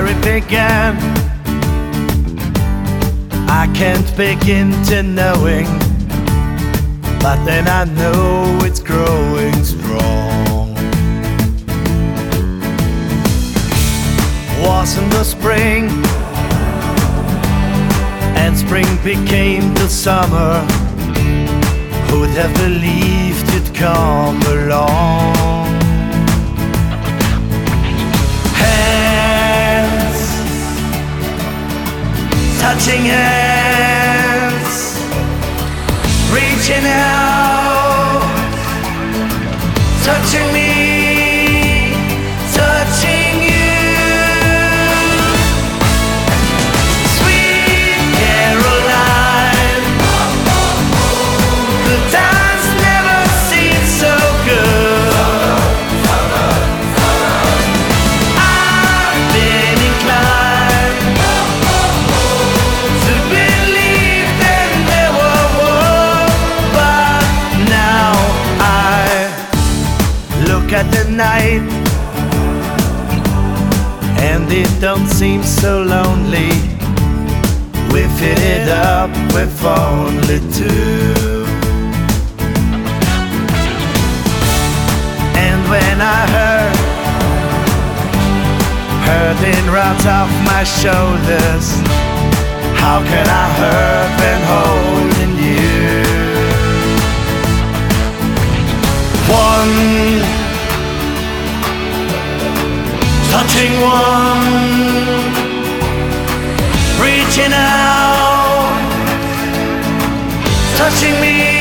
it began. I can't begin to knowing, but then I know it's growing strong. Was in the spring, and spring became the summer. Who'd have believed it'd come along? Hands, touching hands, reaching out, touching me, touching you. Sweet Caroline, the times never seem so good. I've been inclined to believe that there were war, but now I look at the night and it don't seem so lonely. We fit it up with only two. And when I heard it right off my shoulders, how can I hurt when holding you? One, touching one, reaching out, touching me.